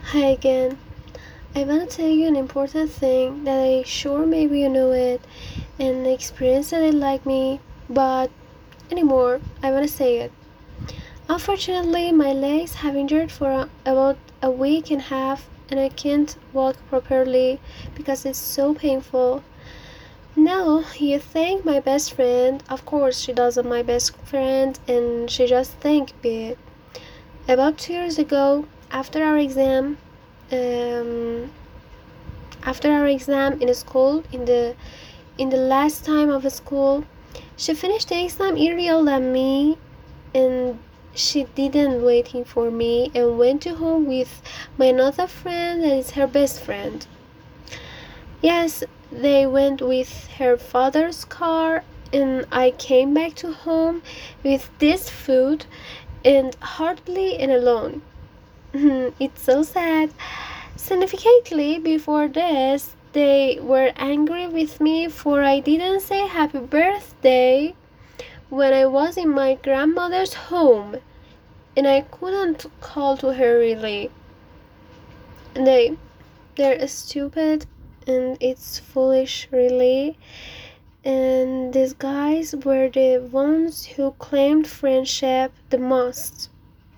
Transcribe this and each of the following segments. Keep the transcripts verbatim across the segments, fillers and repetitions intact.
Hi again. I want to tell you an important thing that I sure maybe you know it and experience that it like me, but anymore, I want to say it. Unfortunately, my legs have injured for a, about a week and a half and I can't walk properly because it's so painful. Now, you think my best friend, of course she doesn't my best friend and she just think big. About two years ago, after our exam, um, after our exam in school, in the in the last time of school, she finished the exam earlier than me, and she didn't waiting for me and went to home with my another friend that is her best friend. Yes, they went with her father's car, and I came back to home with this food and hardly and alone. It's so sad. Significantly, before this, they were angry with me for I didn't say happy birthday when I was in my grandmother's home, and I couldn't call to her really. And they, they're stupid, and it's foolish really. And these guys were the ones who claimed friendship the most.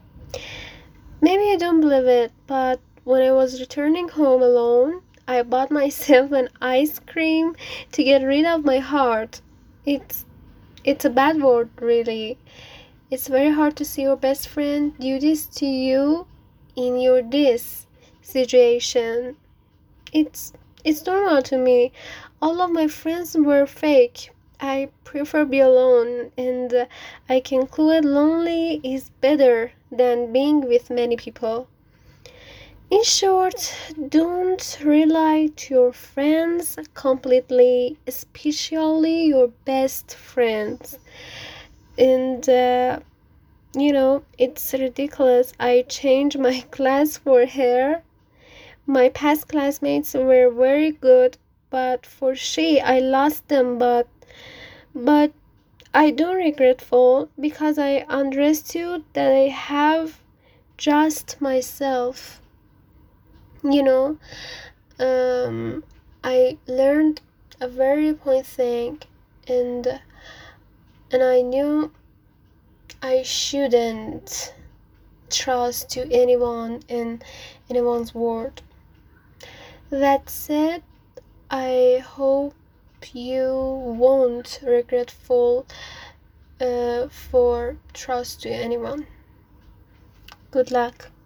Maybe I don't believe it, but when I was returning home alone, I bought myself an ice cream to get rid of my heart. It's it's a bad word, really. It's very hard to see your best friend do this to you in your this situation. It's it's normal to me. All of my friends were fake. I prefer be alone, and uh, I conclude lonely is better than being with many people. In short, don't rely to your friends completely, especially your best friends. And uh, you know, it's ridiculous. I changed my class for her. My past classmates were very good, but for she, I lost them. But but I don't regretful because I understood that I have just myself. You know, um, I learned a very important thing, and and I knew I shouldn't trust to anyone in anyone's word. That said, I hope you won't regretful uh, for trust to anyone. Good luck.